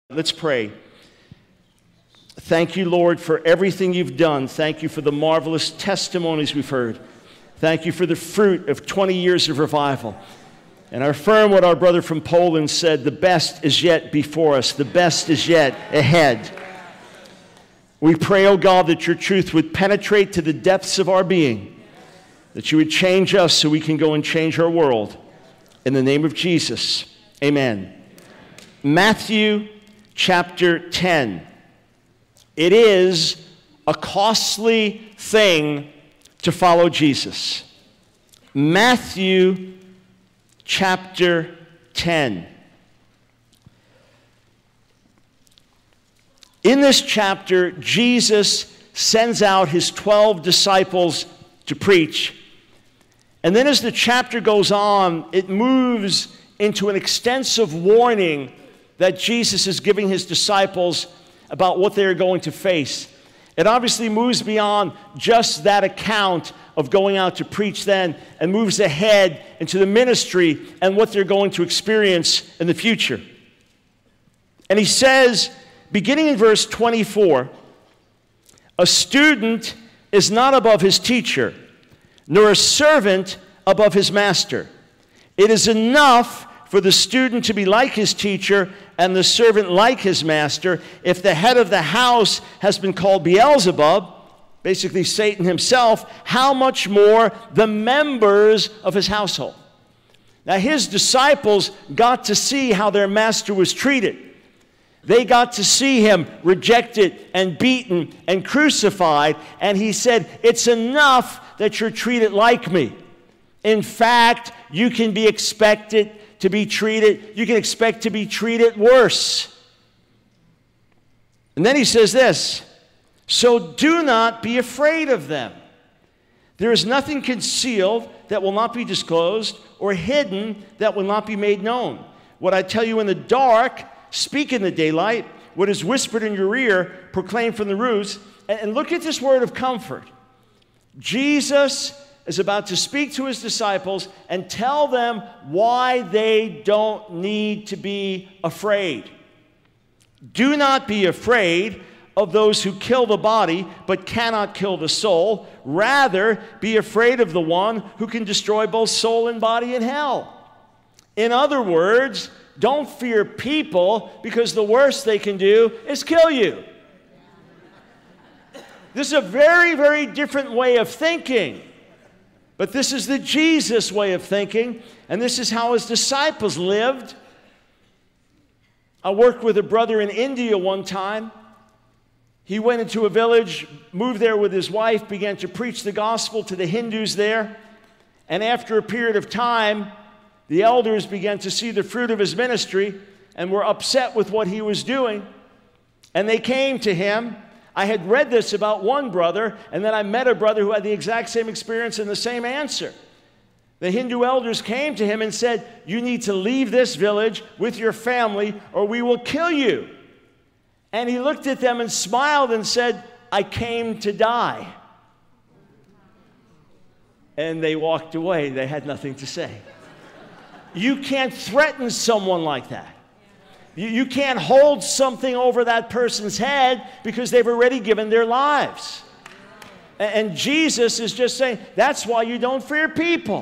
Let's pray. Thank you, Lord, for everything you've done. Thank you for the marvelous testimonies we've heard. Thank you for the fruit of 20 years of revival. And I affirm what our brother from Poland said, the best is yet before us. The best is yet ahead. We pray, oh God, that your truth would penetrate to the depths of our being, that you would change us so we can go and change our world. In the name of Jesus, amen. Matthew chapter 10. It is a costly thing to follow Jesus. Matthew chapter 10. In this chapter, Jesus sends out his 12 disciples to preach. And then as the chapter goes on, it moves into an extensive warning that Jesus is giving his disciples about what they're going to face. It obviously moves beyond just that account of going out to preach then and moves ahead into the ministry and what they're going to experience in the future. And he says, beginning in verse 24, a student is not above his teacher, nor a servant above his master. It is enough for the student to be like his teacher and the servant like his master. If the head of the house has been called Beelzebub, basically Satan himself, how much more the members of his household? Now his disciples got to see how their master was treated. They got to see him rejected and beaten and crucified, and he said, it's enough that you're treated like me. In fact, you can be expected to be treated, you can expect to be treated worse. And then he says this, so do not be afraid of them. There is nothing concealed that will not be disclosed, or hidden that will not be made known. What I tell you in the dark, speak in the daylight. What is whispered in your ear, proclaim from the roofs. And look at this word of comfort. Jesus is about to speak to his disciples and tell them why they don't need to be afraid. Do not be afraid of those who kill the body but cannot kill the soul. Rather, be afraid of the one who can destroy both soul and body in hell. In other words, don't fear people, because the worst they can do is kill you. This is a very, very different way of thinking. But this is the Jesus way of thinking, and this is how his disciples lived. I worked with a brother in India one time. He went into a village, moved there with his wife, began to preach the gospel to the Hindus there. And after a period of time, the elders began to see the fruit of his ministry and were upset with what he was doing. And they came to him. I had read this about one brother, and then I met a brother who had the exact same experience and the same answer. The Hindu elders came to him and said, you need to leave this village with your family or we will kill you. And he looked at them and smiled and said, I came to die. And they walked away. They had nothing to say. You can't threaten someone like that. You can't hold something over that person's head because they've already given their lives. And Jesus is just saying, that's why you don't fear people.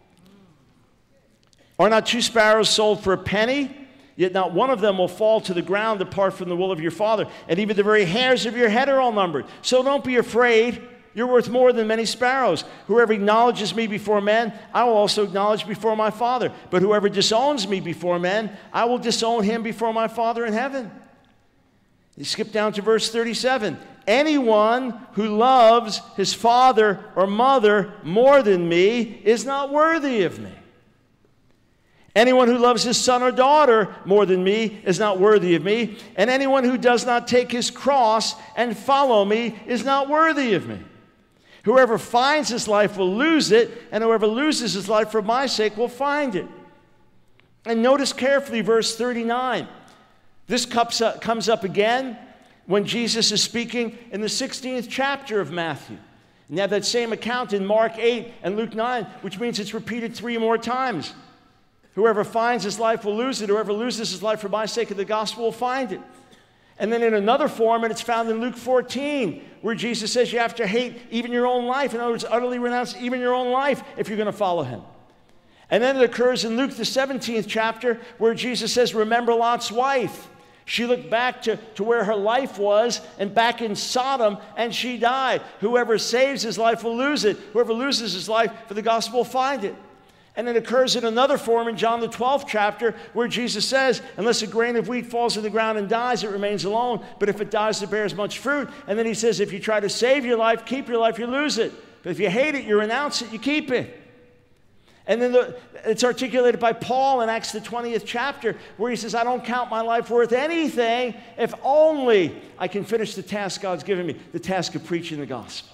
Are not 2 sparrows sold for a penny? Yet not one of them will fall to the ground apart from the will of your Father. And even the very hairs of your head are all numbered. So don't be afraid. You're worth more than many sparrows. Whoever acknowledges me before men, I will also acknowledge before my Father. But whoever disowns me before men, I will disown him before my Father in heaven. You skip down to verse 37. Anyone who loves his father or mother more than me is not worthy of me. Anyone who loves his son or daughter more than me is not worthy of me. And anyone who does not take his cross and follow me is not worthy of me. Whoever finds his life will lose it, and whoever loses his life for my sake will find it. And notice carefully verse 39. This comes up again when Jesus is speaking in the 16th chapter of Matthew. And you have that same account in Mark 8 and Luke 9, which means it's repeated 3 more times. Whoever finds his life will lose it. Whoever loses his life for my sake of the gospel will find it. And then in another form, and it's found in Luke 14, where Jesus says you have to hate even your own life. In other words, utterly renounce even your own life if you're going to follow him. And then it occurs in Luke, the 17th chapter, where Jesus says, remember Lot's wife. She looked back to where her life was and back in Sodom, and she died. Whoever saves his life will lose it. Whoever loses his life for the gospel will find it. And it occurs in another form in John the 12th chapter, where Jesus says, unless a grain of wheat falls in the ground and dies, it remains alone. But if it dies, it bears much fruit. And then he says, if you try to save your life, keep your life, you lose it. But if you hate it, you renounce it, you keep it. And then it's articulated by Paul in Acts the 20th chapter, where he says, I don't count my life worth anything if only I can finish the task God's given me, the task of preaching the gospel.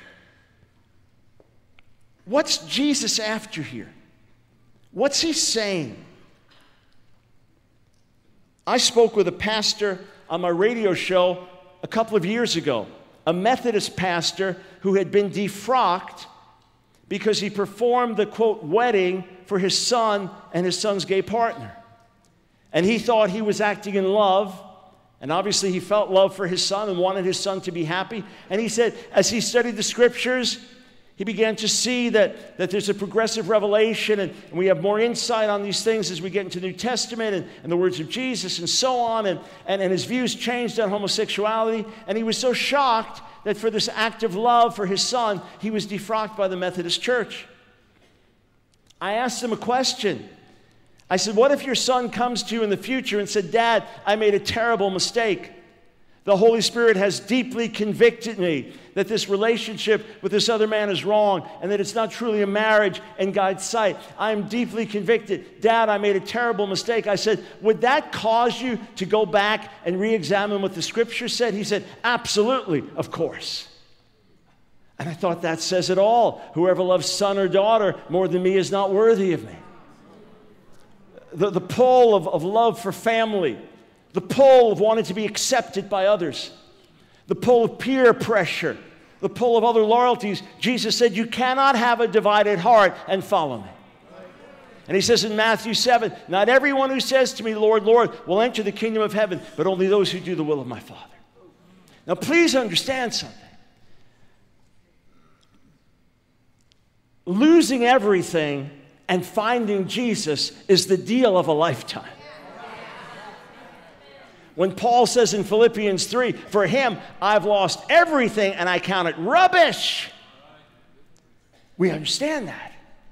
What's Jesus after here? What's he saying? I spoke with a pastor on my radio show a couple of years ago, a Methodist pastor who had been defrocked because he performed the, quote, wedding for his son and his son's gay partner. And he thought he was acting in love, and obviously he felt love for his son and wanted his son to be happy. And he said, as he studied the scriptures, he began to see that there's a progressive revelation, and we have more insight on these things as we get into the New Testament and the words of Jesus and so on. And his views changed on homosexuality. And he was so shocked that for this act of love for his son, he was defrocked by the Methodist Church. I asked him a question. I said, what if your son comes to you in the future and said, Dad, I made a terrible mistake. The Holy Spirit has deeply convicted me that this relationship with this other man is wrong and that it's not truly a marriage in God's sight. I am deeply convicted. Dad, I made a terrible mistake. I said, would that cause you to go back and re-examine what the Scripture said? He said, absolutely, of course. And I thought that says it all. Whoever loves son or daughter more than me is not worthy of me. The pull of love for family, the pull of wanting to be accepted by others, the pull of peer pressure, the pull of other loyalties. Jesus said, you cannot have a divided heart and follow me. And he says in Matthew 7, not everyone who says to me, Lord, Lord, will enter the kingdom of heaven, but only those who do the will of my Father. Now, please understand something. Losing everything and finding Jesus is the deal of a lifetime. When Paul says in Philippians 3, for him, I've lost everything and I count it rubbish. We understand that.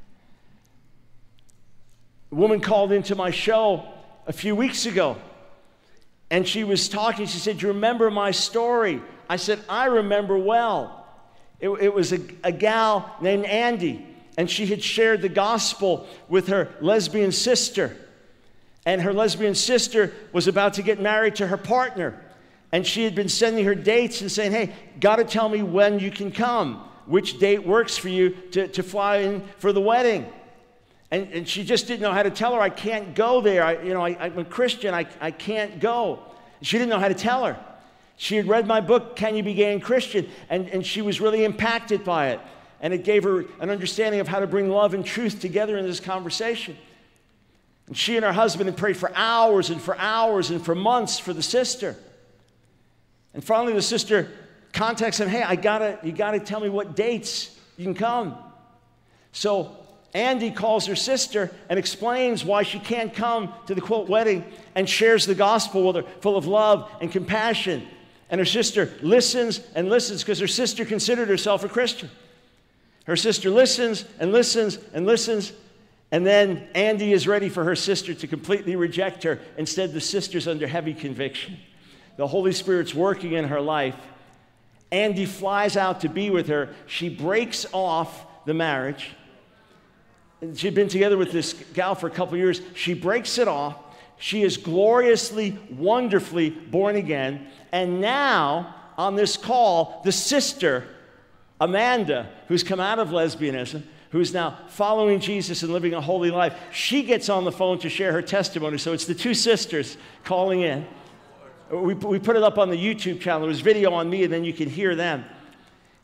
A woman called into my show a few weeks ago, and she was talking. She said, do you remember my story? I said, I remember well. It was a gal named Andy, and she had shared the gospel with her lesbian sister. And her lesbian sister was about to get married to her partner. And she had been sending her dates and saying, hey, got to tell me when you can come. Which date works for you to fly in for the wedding? And she just didn't know how to tell her, I can't go there. I'm a Christian. I can't go. She didn't know how to tell her. She had read my book, Can You Be Gay and Christian? And she was really impacted by it. And it gave her an understanding of how to bring love and truth together in this conversation. And she and her husband had prayed for hours and for hours and for months for the sister. And finally the sister contacts him, hey, you gotta tell me what dates you can come. So Andy calls her sister and explains why she can't come to the, quote, wedding, and shares the gospel with her, full of love and compassion. And her sister listens and listens because her sister considered herself a Christian. Her sister listens and listens and listens. And then Andy is ready for her sister to completely reject her. Instead, the sister's under heavy conviction. The Holy Spirit's working in her life. Andy flies out to be with her. She breaks off the marriage. She'd been together with this gal for a couple years. She breaks it off. She is gloriously, wonderfully born again. And now, on this call, the sister, Amanda, who's come out of lesbianism, who's now following Jesus and living a holy life, she gets on the phone to share her testimony. So it's the two sisters calling in. We put it up on the YouTube channel. There was video on me, and then you can hear them.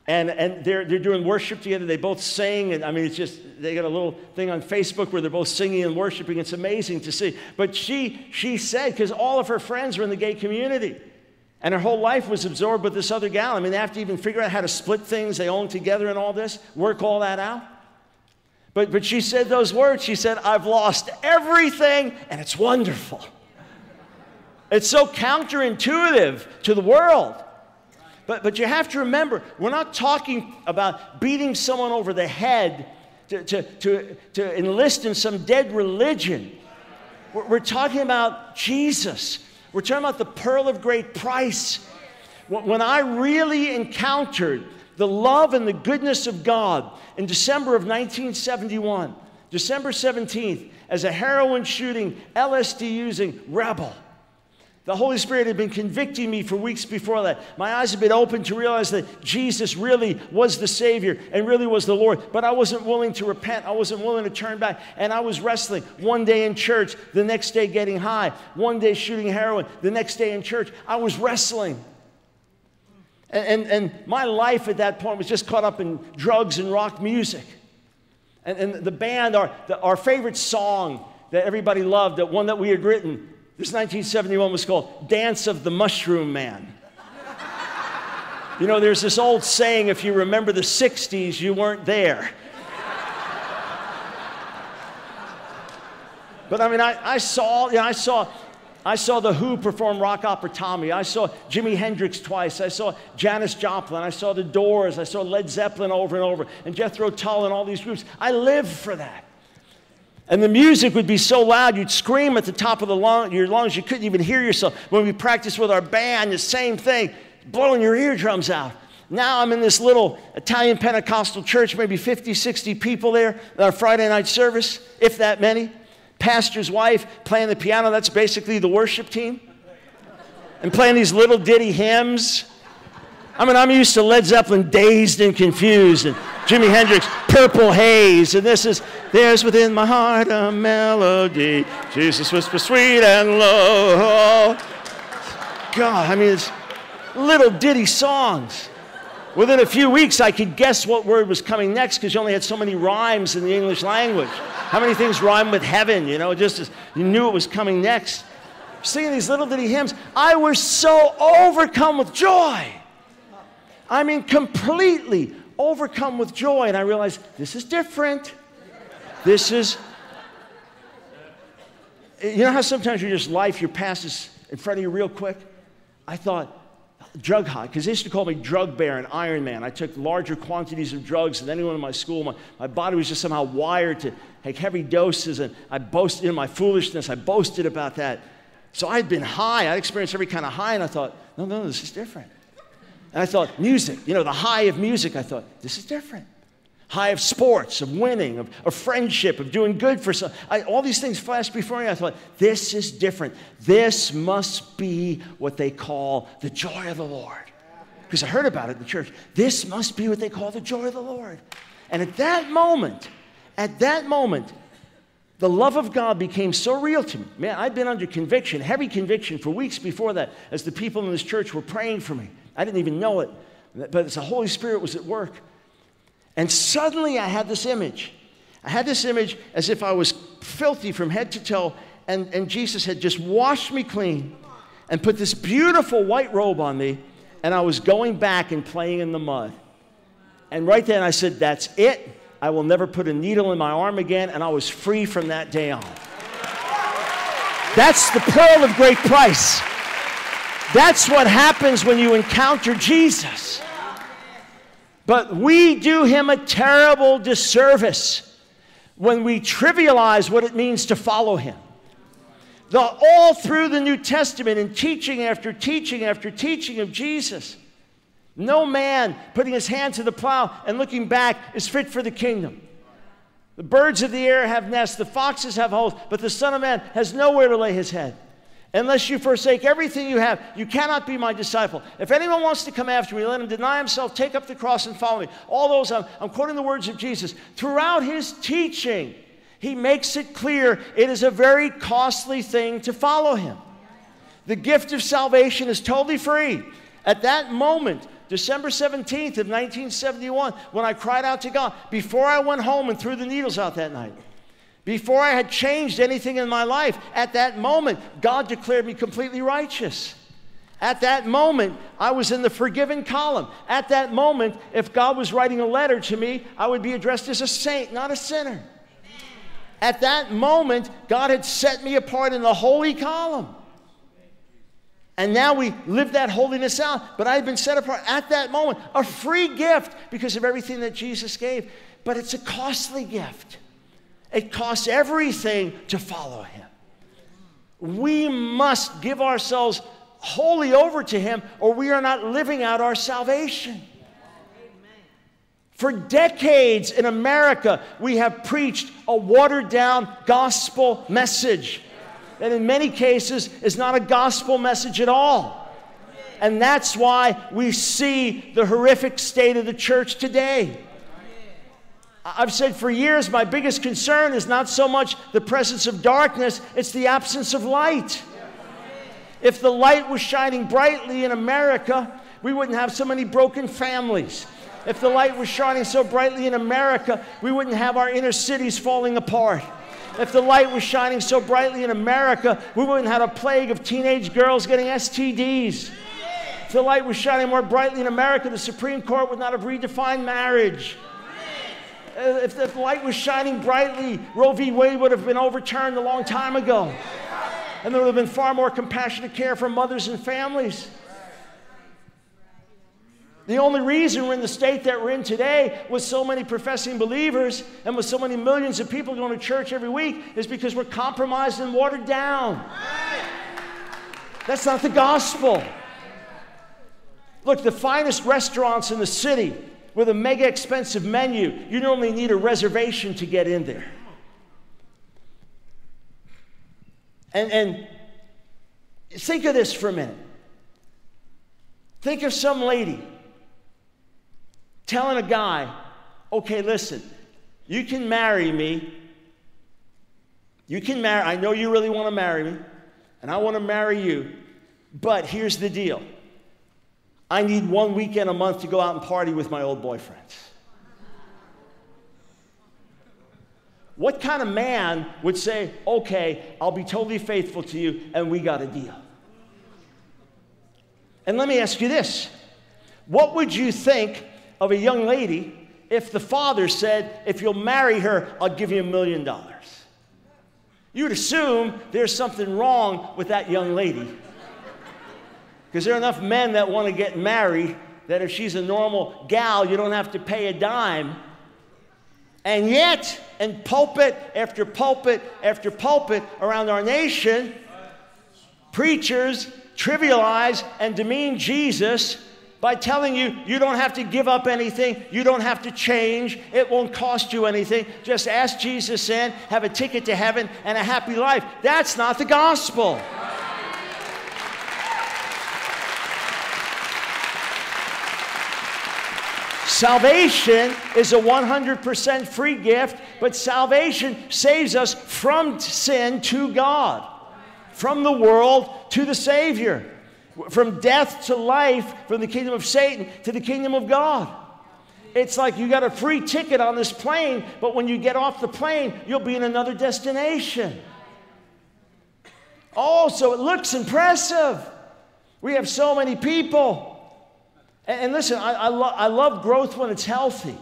And they're doing worship together. They both sing. And I mean, it's just, they got a little thing on Facebook where they're both singing and worshiping. It's amazing to see. But she said, because all of her friends were in the gay community. And her whole life was absorbed with this other gal. I mean, they have to even figure out how to split things they own together and all this, work all that out. But she said those words. She said, I've lost everything, and it's wonderful. It's so counterintuitive to the world. But you have to remember, we're not talking about beating someone over the head to enlist in some dead religion. We're talking about Jesus. We're talking about the pearl of great price. When I really encountered the love and the goodness of God in December of 1971, December 17th, as a heroin-shooting, LSD-using rebel, the Holy Spirit had been convicting me for weeks before that. My eyes had been opened to realize that Jesus really was the Savior and really was the Lord. But I wasn't willing to repent. I wasn't willing to turn back. And I was wrestling. One day in church, the next day getting high. One day shooting heroin, the next day in church. I was wrestling. And my life at that point was just caught up in drugs and rock music. And the band, our favorite song that everybody loved, that one that we had written, this 1971 was called Dance of the Mushroom Man. You know, there's this old saying, if you remember the 60s, you weren't there. But I mean, I saw the Who perform Rock Opera Tommy. I saw Jimi Hendrix twice. I saw Janis Joplin. I saw The Doors. I saw Led Zeppelin over and over. And Jethro Tull and all these groups. I lived for that. And the music would be so loud, you'd scream at the top of your lungs. You couldn't even hear yourself. When we practiced with our band, the same thing, blowing your eardrums out. Now I'm in this little Italian Pentecostal church, maybe 50, 60 people there, our Friday night service, if that many. Pastor's wife playing the piano, that's basically the worship team. And playing these little ditty hymns. I mean, I'm used to Led Zeppelin, Dazed and Confused, and Jimi Hendrix, Purple Haze, and this is, there's within my heart a melody, Jesus whispers sweet and low. God, I mean, it's little ditty songs. Within a few weeks, I could guess what word was coming next because you only had so many rhymes in the English language. How many things rhyme with heaven, you know, just as you knew it was coming next. Singing these little ditty hymns, I was so overcome with joy. I mean, completely overcome with joy. And I realized, this is different. This is, you know how sometimes your past is in front of you real quick? I thought, drug high, because they used to call me drug baron, Iron Man. I took larger quantities of drugs than anyone in my school. My body was just somehow wired to take heavy doses, and I boasted in my foolishness. I boasted about that. So I'd been high. I'd experienced every kind of high, and I thought, no, this is different. And I thought, music, you know, the high of music, I thought, this is different. High of sports, of winning, of friendship, of doing good for some. All these things flashed before me. I thought, this is different. This must be what they call the joy of the Lord. Because I heard about it in the church. This must be what they call the joy of the Lord. And at that moment, the love of God became so real to me. Man, I'd been under conviction, heavy conviction for weeks before that as the people in this church were praying for me. I didn't even know it, but the Holy Spirit was at work. And suddenly I had this image. I had this image as if I was filthy from head to toe, and Jesus had just washed me clean and put this beautiful white robe on me, and I was going back and playing in the mud. And right then I said, that's it. I will never put a needle in my arm again, and I was free from that day on. That's the pearl of great price. That's what happens when you encounter Jesus. But we do him a terrible disservice when we trivialize what it means to follow him. All through the New Testament, in teaching after teaching after teaching of Jesus, no man putting his hand to the plow and looking back is fit for the kingdom. The birds of the air have nests, the foxes have holes, but the Son of Man has nowhere to lay his head. Unless you forsake everything you have, you cannot be my disciple. If anyone wants to come after me, let him deny himself, take up the cross, and follow me. All those, I'm quoting the words of Jesus. Throughout his teaching, he makes it clear it is a very costly thing to follow him. The gift of salvation is totally free. At that moment, December 17th of 1971, when I cried out to God, before I went home and threw the needles out that night, before I had changed anything in my life, at that moment, God declared me completely righteous. At that moment, I was in the forgiven column. At that moment, if God was writing a letter to me, I would be addressed as a saint, not a sinner. At that moment, God had set me apart in the holy column. And now we live that holiness out. But I had been set apart at that moment. A free gift because of everything that Jesus gave. But it's a costly gift. It costs everything to follow him. We must give ourselves wholly over to him, or we are not living out our salvation. For decades in America, we have preached a watered-down gospel message that in many cases is not a gospel message at all. And that's why we see the horrific state of the church today. I've said for years, my biggest concern is not so much the presence of darkness, it's the absence of light. If the light was shining brightly in America, we wouldn't have so many broken families. If the light was shining so brightly in America, we wouldn't have our inner cities falling apart. If the light was shining so brightly in America, we wouldn't have a plague of teenage girls getting STDs. If the light was shining more brightly in America, the Supreme Court would not have redefined marriage. If the light was shining brightly, Roe v. Wade would have been overturned a long time ago. And there would have been far more compassionate care for mothers and families. The only reason we're in the state that we're in today with so many professing believers and with so many millions of people going to church every week is because we're compromised and watered down. That's not the gospel. Look, the finest restaurants in the city with a mega expensive menu, you normally need a reservation to get in there. And think of this for a minute. Think of some lady telling a guy, okay, listen, you can marry me. I know you really want to marry me, and I want to marry you, but here's the deal. I need 1 weekend a month to go out and party with my old boyfriends. What kind of man would say, okay, I'll be totally faithful to you, and we got a deal? And let me ask you this. What would you think of a young lady if the father said, if you'll marry her, I'll give you $1 million? You'd assume there's something wrong with that young lady. Because there are enough men that want to get married that if she's a normal gal, you don't have to pay a dime. And yet, in pulpit after pulpit after pulpit around our nation, preachers trivialize and demean Jesus by telling you, you don't have to give up anything, you don't have to change, it won't cost you anything, just ask Jesus in, have a ticket to heaven, and a happy life. That's not the gospel. Salvation is a 100% free gift, but salvation saves us from sin to God, from the world to the Savior, from death to life, from the kingdom of Satan to the kingdom of God. It's like you got a free ticket on this plane, but when you get off the plane, you'll be in another destination. Oh, so it looks impressive. We have so many people. And listen, I love growth when it's healthy.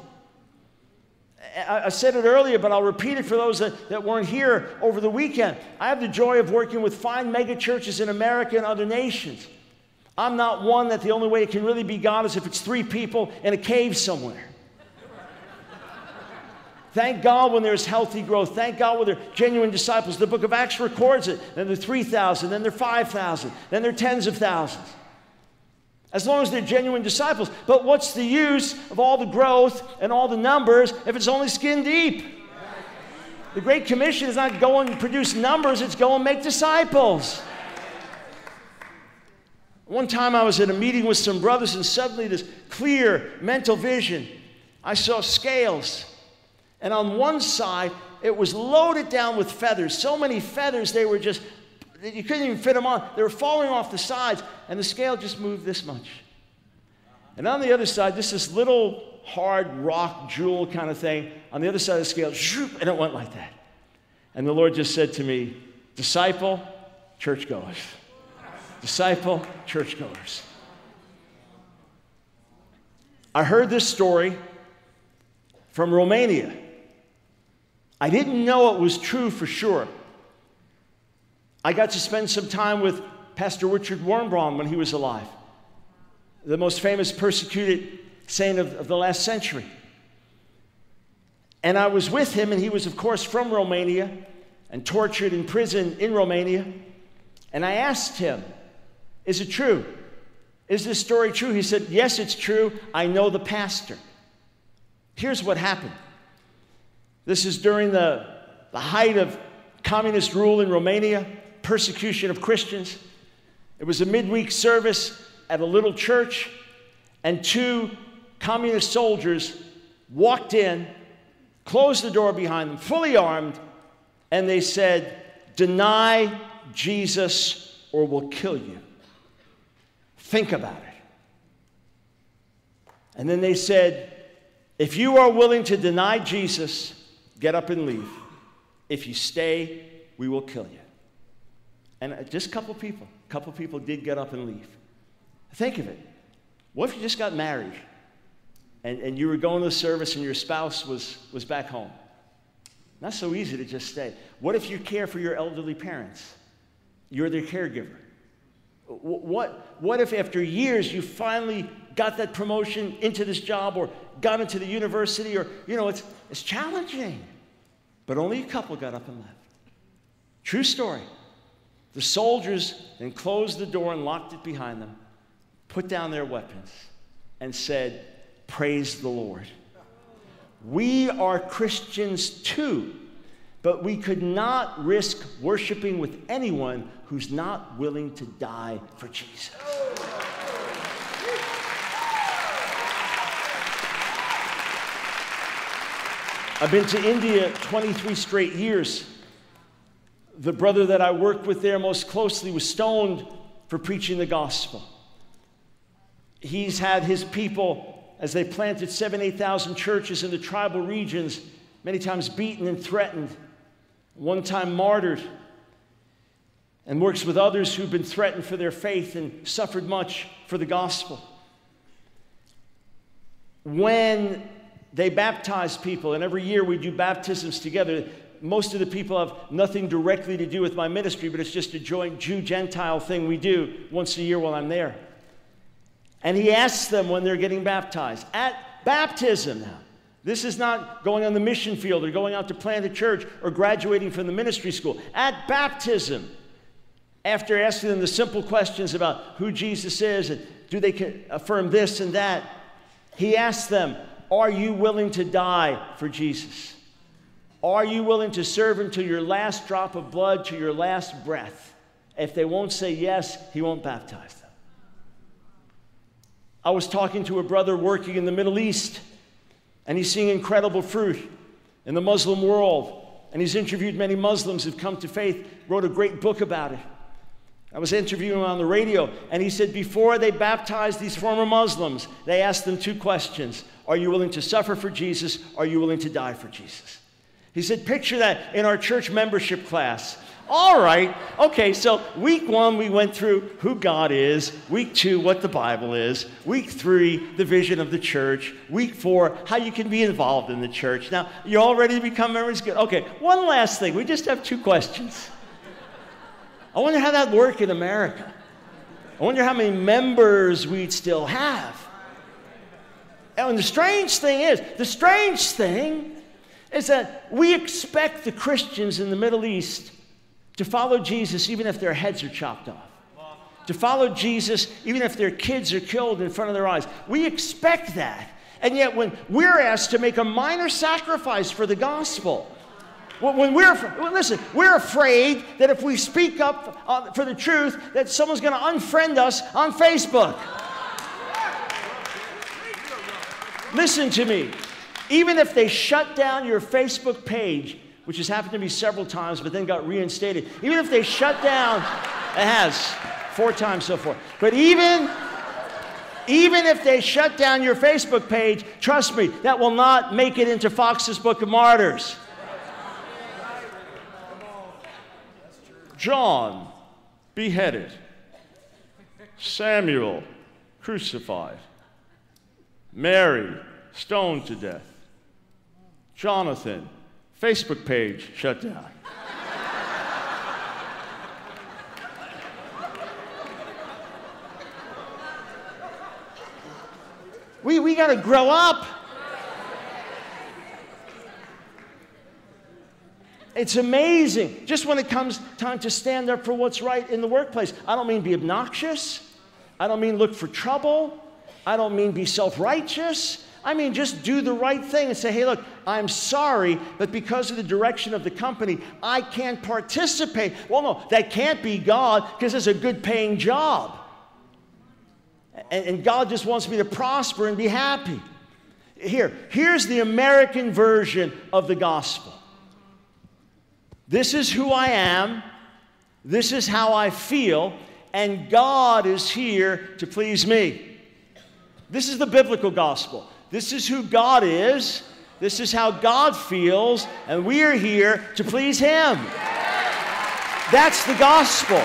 I said it earlier, but I'll repeat it for those that weren't here over the weekend. I have the joy of working with fine mega churches in America and other nations. I'm not one that the only way it can really be God is if it's 3 people in a cave somewhere. Thank God when there's healthy growth. Thank God when there are genuine disciples. The book of Acts records it. Then there are 3,000, then there are 5,000, then there are tens of thousands. As long as they're genuine disciples. But what's the use of all the growth and all the numbers if it's only skin deep? The Great Commission is not go and produce numbers, it's go and make disciples. One time I was at a meeting with some brothers and suddenly this clear mental vision. I saw scales. And on one side, it was loaded down with feathers. So many feathers, they were just, you couldn't even fit them on. They were falling off the sides, and the scale just moved this much. And on the other side, just this little hard rock jewel kind of thing. On the other side of the scale, shoop, and it went like that. And the Lord just said to me, disciple, churchgoers. Disciple, churchgoers. I heard this story from Romania. I didn't know it was true for sure. I got to spend some time with Pastor Richard Wurmbrand when he was alive, the most famous persecuted saint of the last century. And I was with him, and he was, of course, from Romania and tortured in prison in Romania. And I asked him, is it true? Is this story true? He said, yes, it's true. I know the pastor. Here's what happened. This is during the height of communist rule in Romania, persecution of Christians. It was a midweek service at a little church, and 2 communist soldiers walked in, closed the door behind them, fully armed, and they said, deny Jesus or we'll kill you. Think about it. And then they said, if you are willing to deny Jesus, get up and leave. If you stay, we will kill you. And just a couple people did get up and leave. Think of it. What if you just got married and you were going to the service and your spouse was back home? Not so easy to just stay. What if you care for your elderly parents? You're their caregiver. What if after years you finally got that promotion into this job or got into the university, or, it's challenging. But only a couple got up and left. True story. The soldiers then closed the door and locked it behind them, put down their weapons, and said, praise the Lord. We are Christians too, but we could not risk worshiping with anyone who's not willing to die for Jesus. I've been to India 23 straight years. The brother that I worked with there most closely was stoned for preaching the gospel. He's had his people, as they planted 8,000 churches in the tribal regions, many times beaten and threatened, one time martyred, and works with others who've been threatened for their faith and suffered much for the gospel. When they baptize people, and every year we do baptisms together, most of the people have nothing directly to do with my ministry, but it's just a joint Jew-Gentile thing we do once a year while I'm there. And he asks them when they're getting baptized. At baptism now. This is not going on the mission field or going out to plant a church or graduating from the ministry school. At baptism, after asking them the simple questions about who Jesus is and do they affirm this and that, he asks them, are you willing to die for Jesus? Are you willing to serve until your last drop of blood, to your last breath? If they won't say yes, he won't baptize them. I was talking to a brother working in the Middle East, and he's seeing incredible fruit in the Muslim world. And he's interviewed many Muslims who've come to faith, wrote a great book about it. I was interviewing him on the radio, and he said before they baptized these former Muslims, they asked them 2 questions. Are you willing to suffer for Jesus? Are you willing to die for Jesus? He said, picture that in our church membership class. All right, okay, so week 1, we went through who God is. Week 2, what the Bible is. Week 3, the vision of the church. Week 4, how you can be involved in the church. Now, you're all ready to become members? Good. Okay, one last thing. We just have 2 questions. I wonder how that would work in America. I wonder how many members we'd still have. And the strange thing is that we expect the Christians in the Middle East to follow Jesus even if their heads are chopped off. To follow Jesus even if their kids are killed in front of their eyes. We expect that. And yet when we're asked to make a minor sacrifice for the gospel, we're afraid that if we speak up for the truth, that someone's going to unfriend us on Facebook. Listen to me. Even if they shut down your Facebook page, which has happened to me several times, but then got reinstated. Even if they shut down, it has 4 times so far. But even Even if they shut down your Facebook page, trust me, that will not make it into Fox's Book of Martyrs. John, beheaded. Samuel, crucified. Mary, stoned to death. Jonathan, Facebook page shut down. We got to grow up. It's amazing. Just when it comes time to stand up for what's right in the workplace. I don't mean be obnoxious. I don't mean look for trouble. I don't mean be self-righteous. I mean just do the right thing and say, hey, look, I'm sorry, but because of the direction of the company, I can't participate. Well, no, that can't be God because it's a good paying job. And God just wants me to prosper and be happy. Here's the American version of the gospel. This is who I am. This is how I feel. And God is here to please me. This is the biblical gospel. This is who God is. This is how God feels. And we are here to please Him. That's the gospel.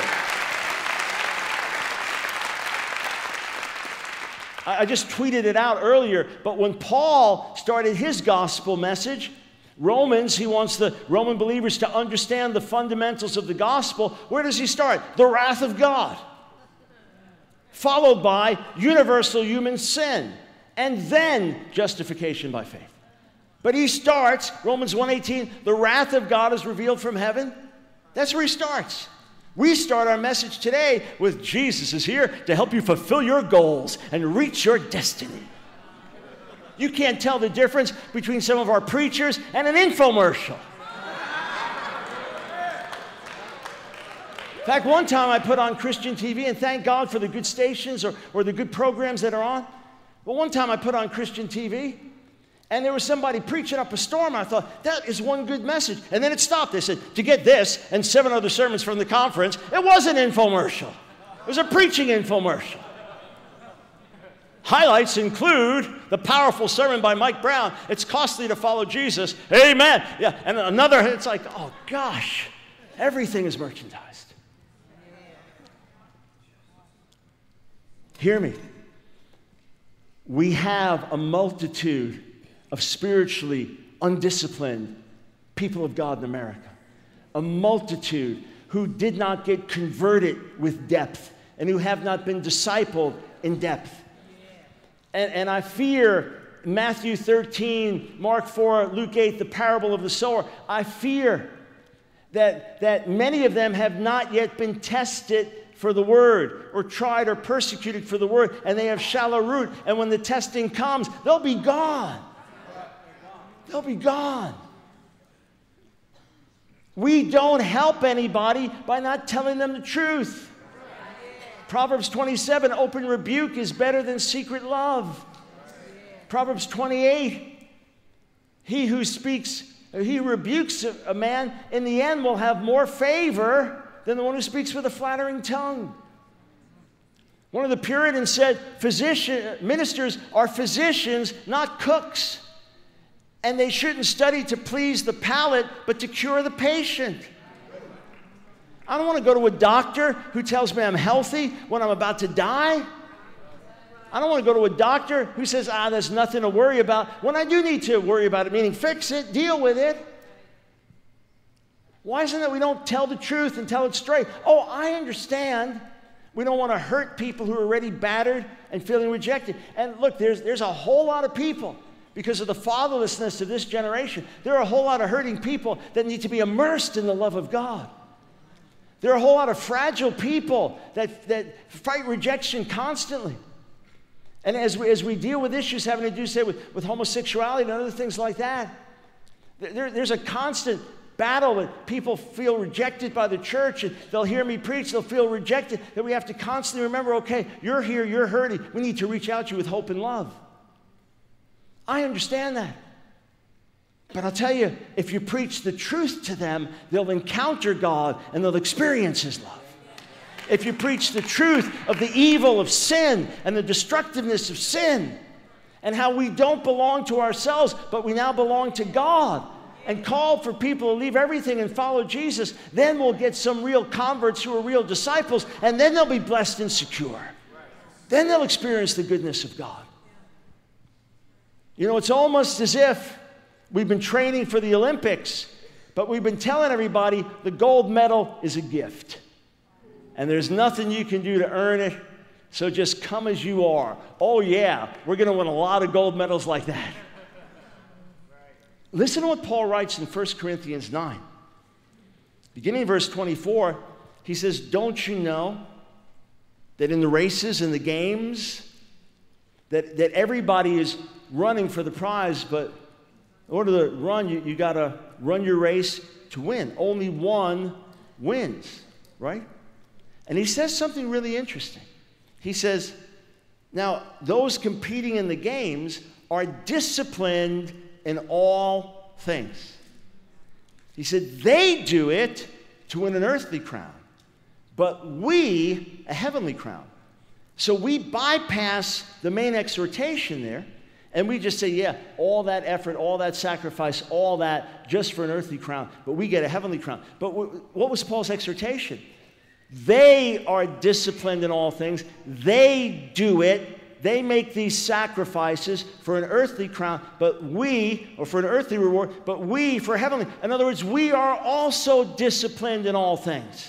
I just tweeted it out earlier, but when Paul started his gospel message, Romans, he wants the Roman believers to understand the fundamentals of the gospel. Where does he start? The wrath of God, followed by universal human sin, and then justification by faith. But he starts, Romans 1:18, the wrath of God is revealed from heaven. That's where he starts. We start our message today with Jesus is here to help you fulfill your goals and reach your destiny. You can't tell the difference between some of our preachers and an infomercial. In fact, one time I put on Christian TV, and thank God for the good stations or the good programs that are on. But one time I put on Christian TV, and there was somebody preaching up a storm. I thought, that is one good message. And then it stopped. They said, to get this and 7 other sermons from the conference, it was an infomercial. It was a preaching infomercial. Highlights include the powerful sermon by Mike Brown, It's Costly to Follow Jesus. Amen. Yeah, and another, it's like, oh gosh, everything is merchandised. Hear me. We have a multitude of spiritually undisciplined people of God in America. A multitude who did not get converted with depth and who have not been discipled in depth. And I fear Matthew 13, Mark 4, Luke 8, the parable of the sower. I fear that many of them have not yet been tested for the word or tried or persecuted for the word, and they have shallow root. And when the testing comes, they'll be gone. They'll be gone. We don't help anybody by not telling them the truth. Proverbs 27, open rebuke is better than secret love. Proverbs 28, he who rebukes a man in the end will have more favor than the one who speaks with a flattering tongue. One of the Puritans said, ministers are physicians, not cooks. And they shouldn't study to please the palate, but to cure the patient. I don't want to go to a doctor who tells me I'm healthy when I'm about to die. I don't want to go to a doctor who says, there's nothing to worry about, when I do need to worry about it, meaning fix it, deal with it. Why isn't it we don't tell the truth and tell it straight? Oh, I understand. We don't want to hurt people who are already battered and feeling rejected. And look, there's a whole lot of people, because of the fatherlessness of this generation, there are a whole lot of hurting people that need to be immersed in the love of God. There are a whole lot of fragile people that fight rejection constantly. And as we deal with issues having to do, say, with homosexuality and other things like that, there's a constant battle that people feel rejected by the church, and they'll hear me preach, they'll feel rejected, that we have to constantly remember, okay, you're here, you're hurting, we need to reach out to you with hope and love. I understand that. But I'll tell you, if you preach the truth to them, they'll encounter God and they'll experience His love. if you preach the truth of the evil of sin and the destructiveness of sin and how we don't belong to ourselves, but we now belong to God, and call for people to leave everything and follow Jesus, then we'll get some real converts who are real disciples, and then they'll be blessed and secure. Then they'll experience the goodness of God. You know, it's almost as if we've been training for the Olympics, but we've been telling everybody the gold medal is a gift. And there's nothing you can do to earn it, so just come as you are. Oh yeah, we're going to win a lot of gold medals like that. Listen to what Paul writes in 1 Corinthians 9. Beginning in verse 24, he says, don't you know that in the races and the games, that everybody is running for the prize, but in order to run, you got to run your race to win. Only one wins, right? And he says something really interesting. He says, now, those competing in the games are disciplined in all things. He said, they do it to win an earthly crown, but we a heavenly crown. So we bypass the main exhortation there, and we just say, yeah, all that effort, all that sacrifice, all that just for an earthly crown, but we get a heavenly crown. But what was Paul's exhortation? They are disciplined in all things. They do it. They make these sacrifices for an earthly crown, but we, or for an earthly reward, but we for heavenly. In other words, we are also disciplined in all things.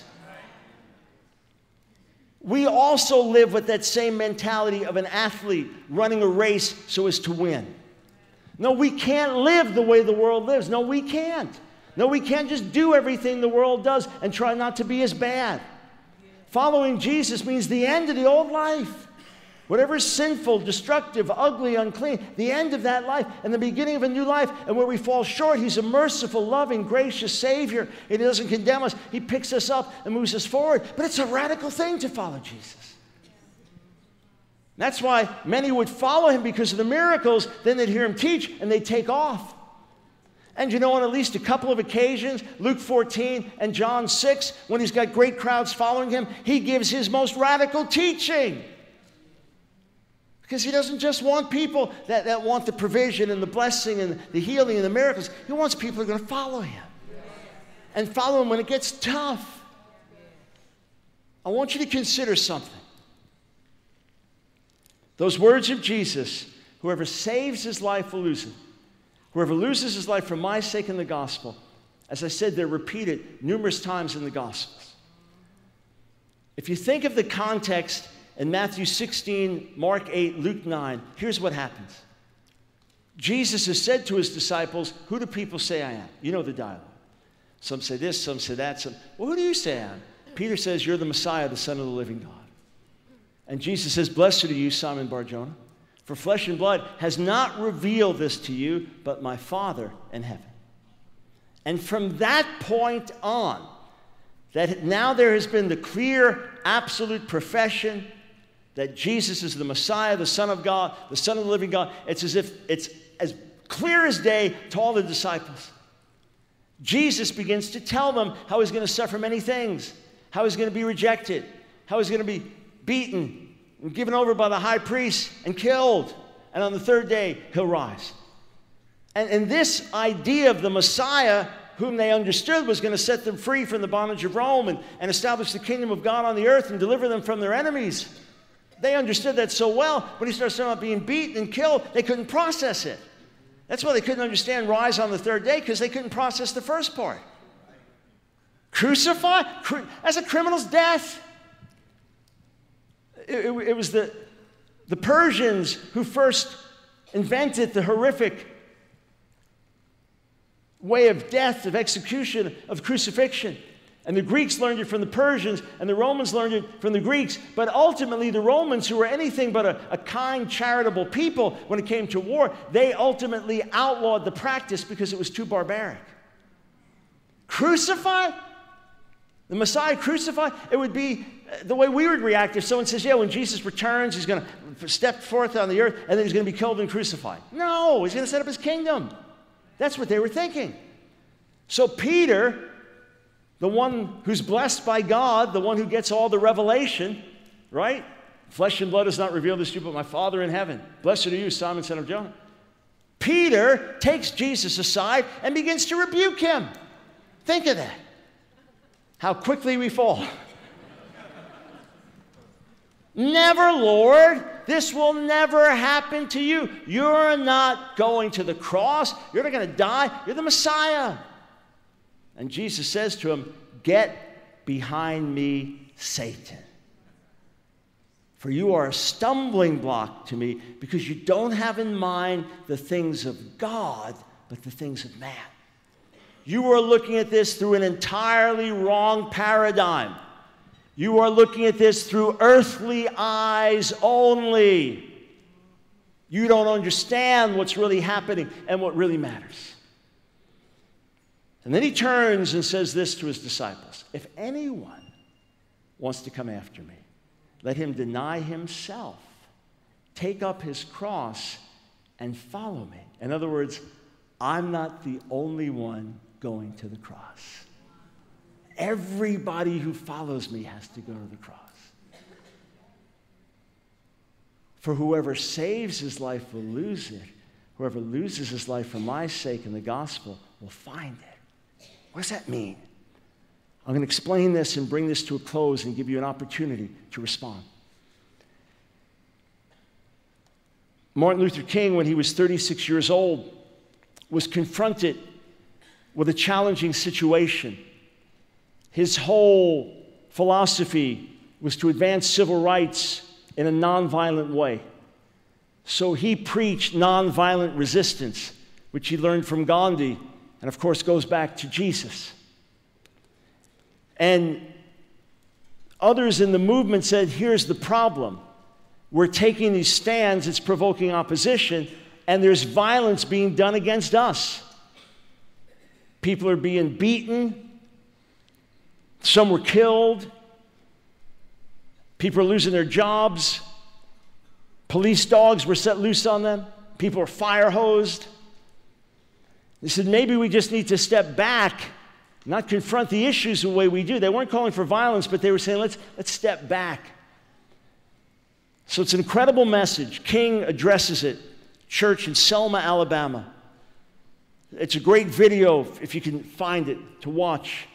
We also live with that same mentality of an athlete running a race so as to win. No, we can't live the way the world lives. No, we can't. No, we can't just do everything the world does and try not to be as bad. Following Jesus means the end of the old life. Whatever is sinful, destructive, ugly, unclean, the end of that life and the beginning of a new life. And where we fall short, he's a merciful, loving, gracious Savior. He doesn't condemn us. He picks us up and moves us forward. But it's a radical thing to follow Jesus. That's why many would follow him because of the miracles. Then they'd hear him teach and they'd take off. And you know, on at least a couple of occasions, Luke 14 and John 6, when he's got great crowds following him, he gives his most radical teaching. Because he doesn't just want people that want the provision and the blessing and the healing and the miracles. He wants people who are going to follow him. And follow him when it gets tough. I want you to consider something. Those words of Jesus, whoever saves his life will lose it. Whoever loses his life for my sake in the gospel, as I said, they're repeated numerous times in the Gospels. If you think of the context in Matthew 16, Mark 8, Luke 9, here's what happens. Jesus has said to his disciples, who do people say I am? You know the dialogue. Some say this, some say that. Well, who do you say I am? Peter says, you're the Messiah, the Son of the living God. And Jesus says, blessed are you, Simon Bar-Jonah, for flesh and blood has not revealed this to you, but my Father in heaven. And from that point on, that now there has been the clear, absolute profession that Jesus is the Messiah, the Son of God, the Son of the living God. It's as if it's as clear as day to all the disciples. Jesus begins to tell them how he's going to suffer many things, how he's going to be rejected, how he's going to be beaten and given over by the high priest and killed. And on the third day, he'll rise. And this idea of the Messiah, whom they understood was going to set them free from the bondage of Rome and establish the kingdom of God on the earth and deliver them from their enemies. They understood that so well. When he starts talking about being beaten and killed, they couldn't process it. That's why they couldn't understand rise on the third day, because they couldn't process the first part. Crucify? That's a criminal's death. It was the Persians who first invented the horrific way of death, of execution, of crucifixion. And the Greeks learned it from the Persians, and the Romans learned it from the Greeks. But ultimately, the Romans, who were anything but a kind, charitable people when it came to war, they ultimately outlawed the practice because it was too barbaric. Crucify? The Messiah crucified? It would be the way we would react if someone says, yeah, when Jesus returns, he's going to step forth on the earth, and then he's going to be killed and crucified. No, he's going to set up his kingdom. That's what they were thinking. So Peter the one who's blessed by God, the one who gets all the revelation, right? Flesh and blood has not revealed this to you, but my Father in heaven. Blessed are you, Simon, son of Jonah. Peter takes Jesus aside and begins to rebuke him. Think of that. How quickly we fall. Never, Lord. This will never happen to you. You're not going to the cross. You're not going to die. You're the Messiah. And Jesus says to him, get behind me, Satan. For you are a stumbling block to me because you don't have in mind the things of God, but the things of man. You are looking at this through an entirely wrong paradigm. You are looking at this through earthly eyes only. You don't understand what's really happening and what really matters. And then he turns and says this to his disciples. If anyone wants to come after me, let him deny himself, take up his cross, and follow me. In other words, I'm not the only one going to the cross. Everybody who follows me has to go to the cross. For whoever saves his life will lose it. Whoever loses his life for my sake and the gospel will find it. What does that mean? I'm going to explain this and bring this to a close and give you an opportunity to respond. Martin Luther King, when he was 36 years old, was confronted with a challenging situation. His whole philosophy was to advance civil rights in a nonviolent way. So he preached nonviolent resistance, which he learned from Gandhi, and of course goes back to Jesus. And others in the movement said, here's the problem. We're taking these stands, it's provoking opposition, and there's violence being done against us. People are being beaten. Some were killed. People are losing their jobs. Police dogs were set loose on them. People are fire hosed. They said, maybe we just need to step back, not confront the issues the way we do. They weren't calling for violence, but they were saying, let's step back. So it's an incredible message. King addresses it. Church in Selma, Alabama. It's a great video, if you can find it, to watch.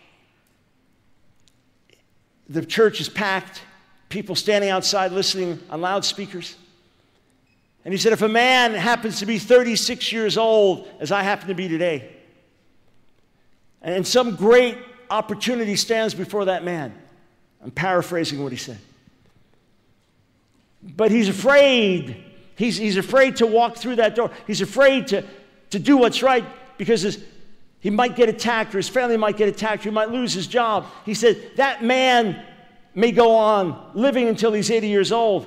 The church is packed. People standing outside listening on loudspeakers. And he said, if a man happens to be 36 years old, as I happen to be today, and some great opportunity stands before that man. I'm paraphrasing what he said. But he's afraid. He's afraid to walk through that door. He's afraid to do what's right because he might get attacked or his family might get attacked or he might lose his job. He said, that man may go on living until he's 80 years old.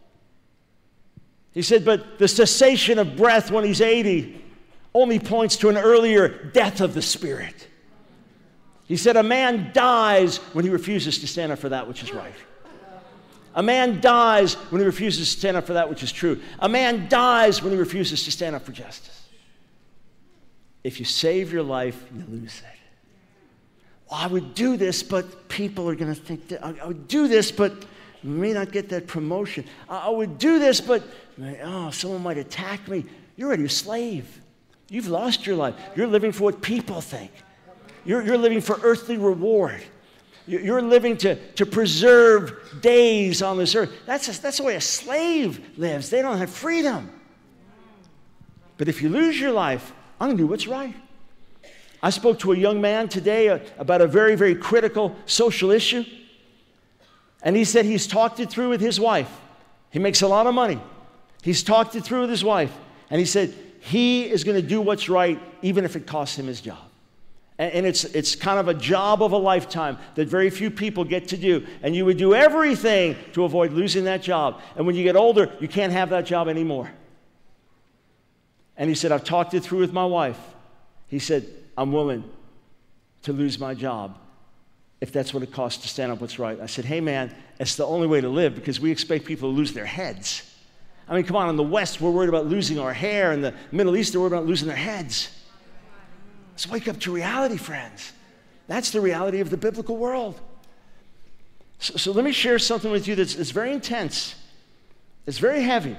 He said, but the cessation of breath when he's 80 only points to an earlier death of the spirit. He said, a man dies when he refuses to stand up for that which is right. A man dies when he refuses to stand up for that which is true. A man dies when he refuses to stand up for justice. If you save your life, you lose it. Well, I would do this, but people are going to think that I would do this, but I may not get that promotion. I would do this, but someone might attack me. You're already a slave. You've lost your life. You're living for what people think. You're living for earthly reward. You're living to preserve days on this earth. That's the way a slave lives. They don't have freedom. But if you lose your life, I'm going to do what's right. I spoke to a young man today about a very, very critical social issue. And he said he's talked it through with his wife. He makes a lot of money. He's talked it through with his wife. And he said he is going to do what's right even if it costs him his job. And it's kind of a job of a lifetime that very few people get to do. And you would do everything to avoid losing that job. And when you get older, you can't have that job anymore. And he said, I've talked it through with my wife. He said, I'm willing to lose my job if that's what it costs to stand up what's right. I said, hey, man, it's the only way to live because we expect people to lose their heads. I mean, come on, in the West, we're worried about losing our hair. In the Middle East, they're worried about losing their heads. Let's wake up to reality, friends. That's the reality of the biblical world. So let me share something with you that's very intense. It's very heavy.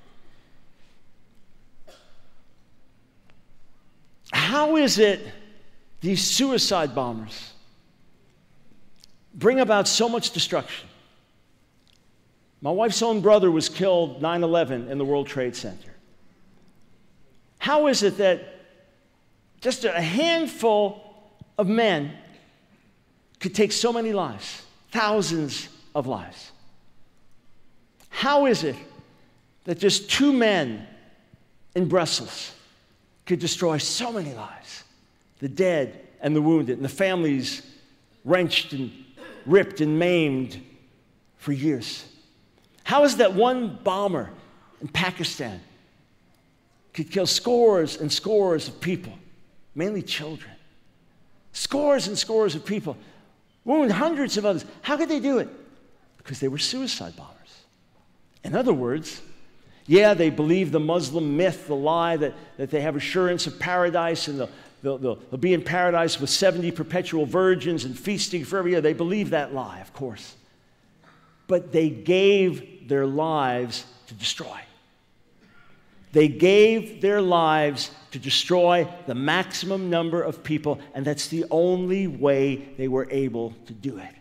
How is it these suicide bombers bring about so much destruction? My wife's own brother was killed 9/11 in the World Trade Center. How is it that just a handful of men could take so many lives, thousands of lives? How is it that just 2 men in Brussels could destroy so many lives? The dead and the wounded, and the families wrenched and ripped and maimed for years. How is that one bomber in Pakistan could kill scores and scores of people, mainly children? Scores and scores of people, wound hundreds of others. How could they do it? Because they were suicide bombers. In other words, yeah, they believe the Muslim myth, the lie that they have assurance of paradise and they'll be in paradise with 70 perpetual virgins and feasting forever. Yeah, they believe that lie, of course. But they gave their lives to destroy. They gave their lives to destroy the maximum number of people, and that's the only way they were able to do it.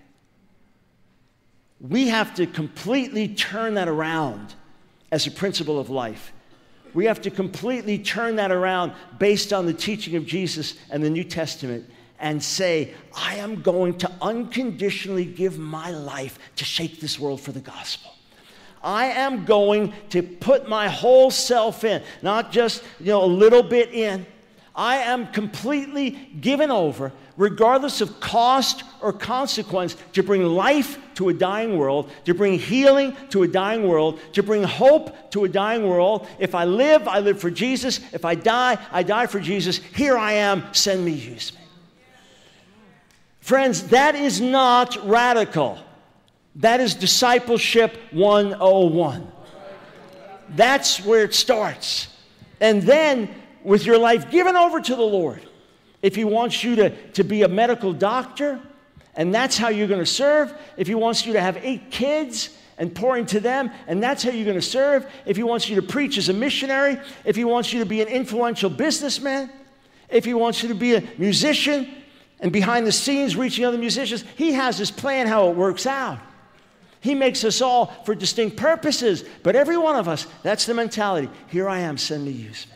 We have to completely turn that around as a principle of life. We have to completely turn that around based on the teaching of Jesus and the New Testament and say, I am going to unconditionally give my life to shake this world for the gospel. I am going to put my whole self in, not just, a little bit in. I am completely given over, regardless of cost or consequence, to bring life to a dying world, to bring healing to a dying world, to bring hope to a dying world. If I live for Jesus. If I die for Jesus. Here I am, send me, use me. Friends, that is not radical. That is discipleship 101. That's where it starts. And then, with your life given over to the Lord, if He wants you to be a medical doctor, and that's how you're going to serve. If He wants you to have 8 kids and pour into them, and that's how you're going to serve. If He wants you to preach as a missionary, if He wants you to be an influential businessman, if He wants you to be a musician, and behind the scenes reaching other musicians, He has His plan how it works out. He makes us all for distinct purposes, but every one of us, that's the mentality. Here I am, send me, use me.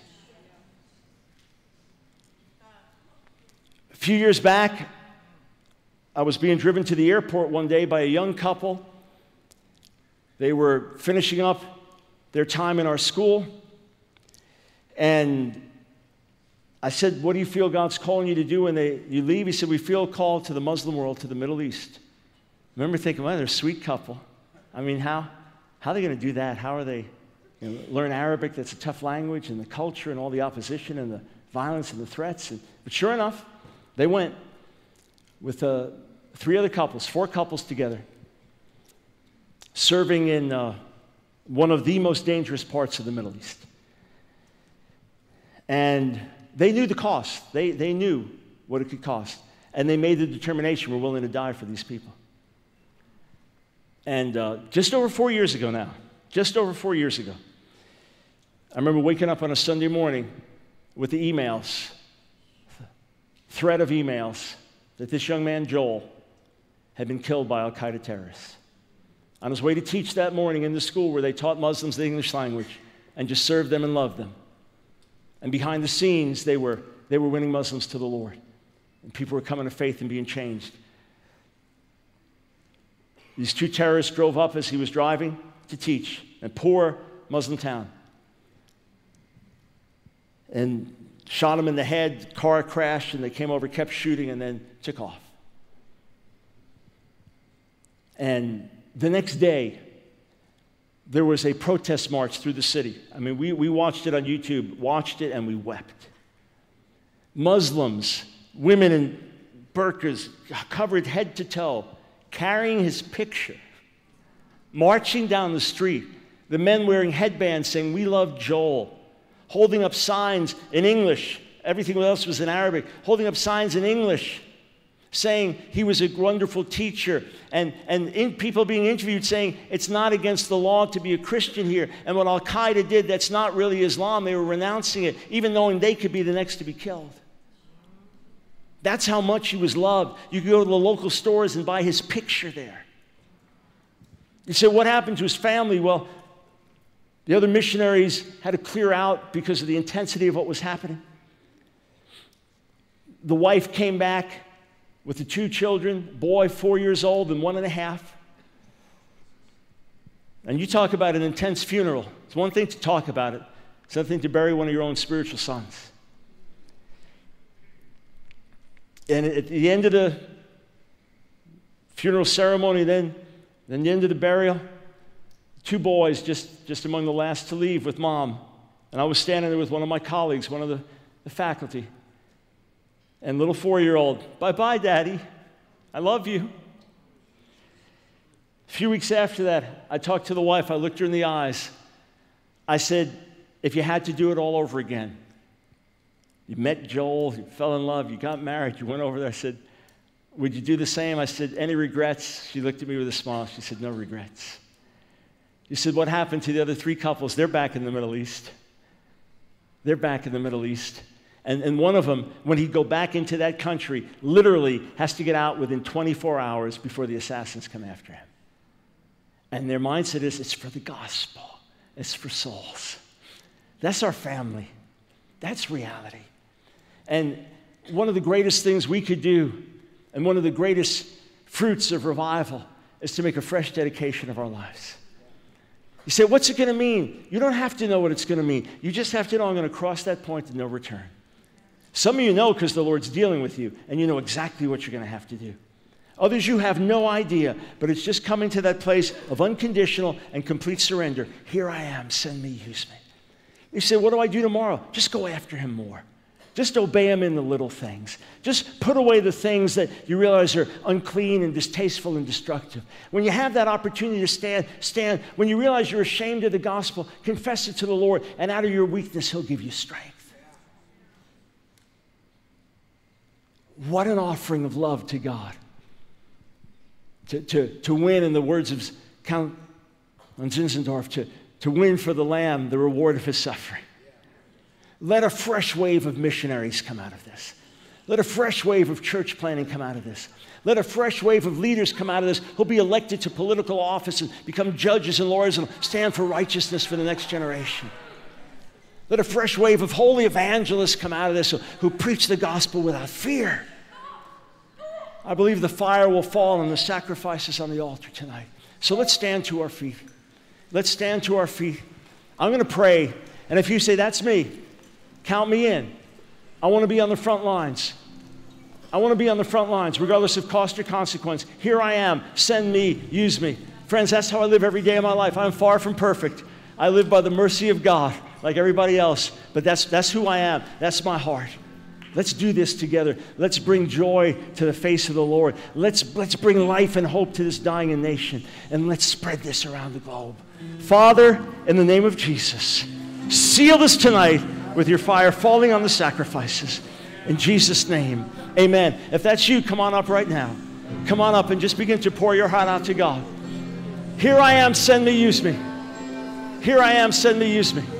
A few years back, I was being driven to the airport one day by a young couple. They were finishing up their time in our school, and I said, what do you feel God's calling you to do when you leave? He said, we feel called to the Muslim world, to the Middle East. I remember thinking, well, they're a sweet couple. I mean, how are they going to do that? How are they learn Arabic? That's a tough language, and the culture and all the opposition and the violence and the threats. But sure enough, they went with 3 other couples, 4 couples together, serving in one of the most dangerous parts of the Middle East. And they knew the cost. They knew what it could cost. And they made the determination, we're willing to die for these people. And just over 4 years ago now, I remember waking up on a Sunday morning with the emails, thread of emails, that this young man, Joel, had been killed by Al-Qaeda terrorists. On his way to teach that morning in the school where they taught Muslims the English language and just served them and loved them. And behind the scenes, they were winning Muslims to the Lord. And people were coming to faith and being changed. These 2 terrorists drove up as he was driving to teach in a poor Muslim town. And shot him in the head, car crashed, and they came over, kept shooting, and then took off. And the next day, there was a protest march through the city. I mean, we watched it on YouTube, watched it, and we wept. Muslims, women in burqas, covered head to toe, carrying his picture, marching down the street, the men wearing headbands saying, we love Joel, holding up signs in English. Everything else was in Arabic, holding up signs in English saying he was a wonderful teacher, and people being interviewed saying it's not against the law to be a Christian here. And what Al-Qaeda did, that's not really Islam. They were renouncing it, even knowing they could be the next to be killed. That's how much he was loved. You could go to the local stores and buy his picture there. You say, what happened to his family? Well, the other missionaries had to clear out because of the intensity of what was happening. The wife came back with the 2 children, boy 4 years old and 1.5. And you talk about an intense funeral. It's one thing to talk about it. It's another thing to bury one of your own spiritual sons. And at the end of the funeral ceremony, then the end of the burial, 2 boys just among the last to leave with mom. And I was standing there with one of my colleagues, one of the faculty. And little 4-year-old, bye-bye, Daddy. I love you. A few weeks after that, I talked to the wife. I looked her in the eyes. I said, if you had to do it all over again, you met Joel, you fell in love, you got married, you went over there. I said, would you do the same? I said, any regrets? She looked at me with a smile. She said, no regrets. You said, what happened to the other 3 couples? They're back in the Middle East. They're back in the Middle East. And one of them, when he'd go back into that country, literally has to get out within 24 hours before the assassins come after him. And their mindset is, it's for the gospel. It's for souls. That's our family. That's reality. And one of the greatest things we could do, and one of the greatest fruits of revival, is to make a fresh dedication of our lives. You say, what's it going to mean? You don't have to know what it's going to mean. You just have to know I'm going to cross that point of no return. Some of you know because the Lord's dealing with you, and you know exactly what you're going to have to do. Others, you have no idea, but it's just coming to that place of unconditional and complete surrender. Here I am, send me, use me. You say, what do I do tomorrow? Just go after him more. Just obey him in the little things. Just put away the things that you realize are unclean and distasteful and destructive. When you have that opportunity to stand. When you realize you're ashamed of the gospel, confess it to the Lord, and out of your weakness, he'll give you strength. What an offering of love to God. To win, in the words of Count von Zinzendorf, to win for the Lamb the reward of his suffering. Let a fresh wave of missionaries come out of this. Let a fresh wave of church planting come out of this. Let a fresh wave of leaders come out of this who'll be elected to political office and become judges and lawyers and stand for righteousness for the next generation. Let a fresh wave of holy evangelists come out of this who preach the gospel without fear. I believe the fire will fall and the sacrifices on the altar tonight. So let's stand to our feet. Let's stand to our feet. I'm going to pray, and if you say, that's me, count me in. I want to be on the front lines. I want to be on the front lines, regardless of cost or consequence. Here I am. Send me. Use me. Friends, that's how I live every day of my life. I'm far from perfect. I live by the mercy of God, like everybody else. But that's who I am. That's my heart. Let's do this together. Let's bring joy to the face of the Lord. Let's bring life and hope to this dying nation. And let's spread this around the globe. Father, in the name of Jesus, seal this tonight with your fire falling on the sacrifices. In Jesus' name, amen. If that's you, come on up right now. Come on up and just begin to pour your heart out to God. Here I am, send me, use me. Here I am, send me, use me.